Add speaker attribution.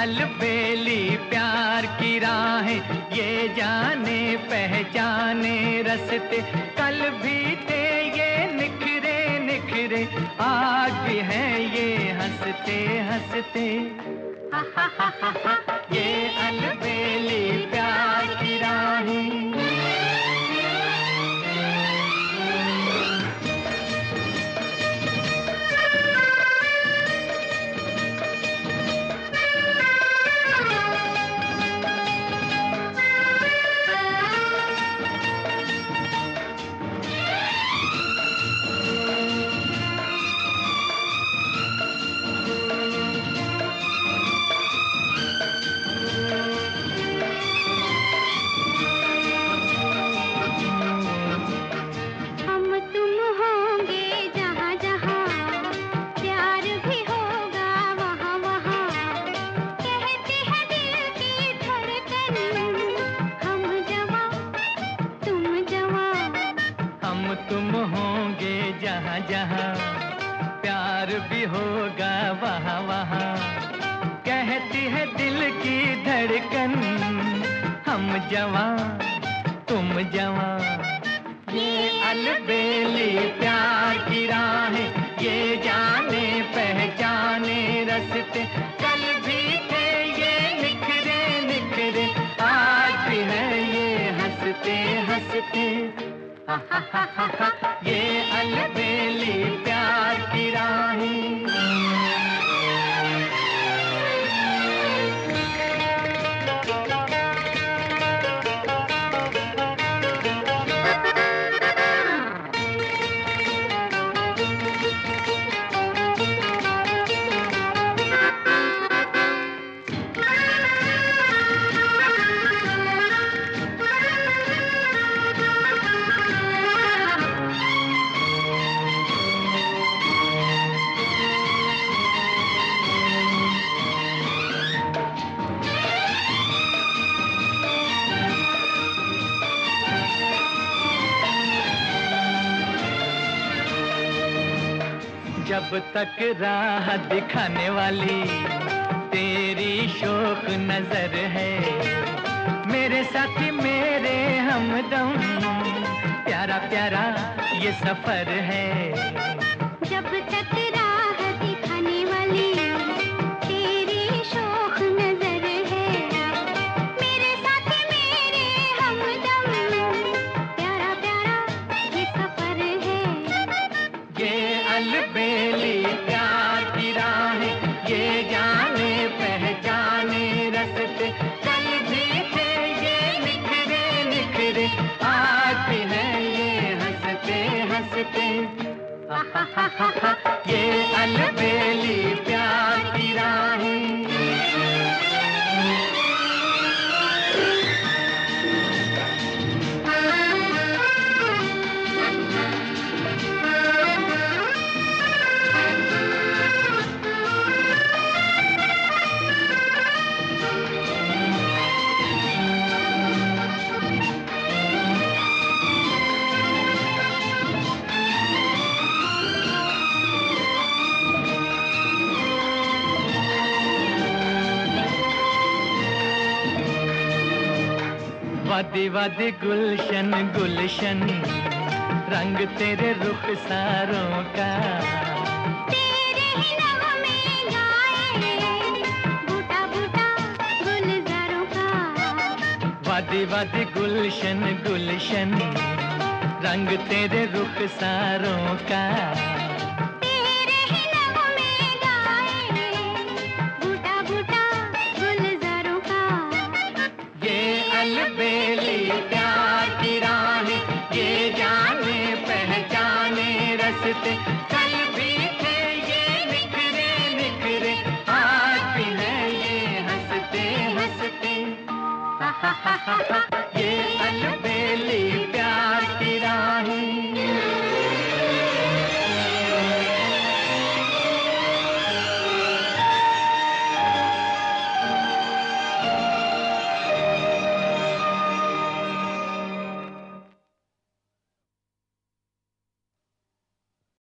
Speaker 1: अलबेली प्यार की राहें, ये जाने पहचाने रस्ते, कल भी थे ये निखरे निखरे, आज भी हैं ये हंसते हंसते। ये अलबेली प्यार की राहें। तुम होंगे जहाँ जहाँ, प्यार भी होगा वहाँ वहाँ, कहती है दिल की धड़कन, हम जवां तुम जवां। ये अलबेली प्यार की राहें, ये जाने पहचाने रस्ते, कल भी थे ये निखरे निखरे, आज भी है ये हंसते हंसते। ये अलबेली प्यार की राहें। जब तक राह दिखाने वाली तेरी शोख नजर है, मेरे साथी मेरे हमदम, प्यारा प्यारा ये सफर है।
Speaker 2: जब तक राह दिखाने वाली तेरी शोख नजर है, मेरे साथी मेरे हमदम, प्यारा प्यारा ये सफर है।
Speaker 1: ये अलबेली प्यार की राहें, ये जाने पहचाने रस्ते, कल भी थे ये निखरे निखरे, आज भी है ये हंसते हंसते। ये अलबेली प्यार की राहें। वादी वादी गुलशन गुलशन, रंग तेरे रुखसारों का,
Speaker 2: तेरे ही नगमे गाए बूटा बूटा गुलजारों का।
Speaker 1: वादी वादी गुलशन गुलशन, रंग तेरे रुखसारों का,
Speaker 2: तेरे ही नगमे गाए बूटा बूटा गुलजारों का।
Speaker 1: ये अलबेली प्यार की राहें, ये जाने पहचाने रस्ते, कल भी थे ये निखरे निखरे, आज भी है ये हंसते हंसते। ये अलबेली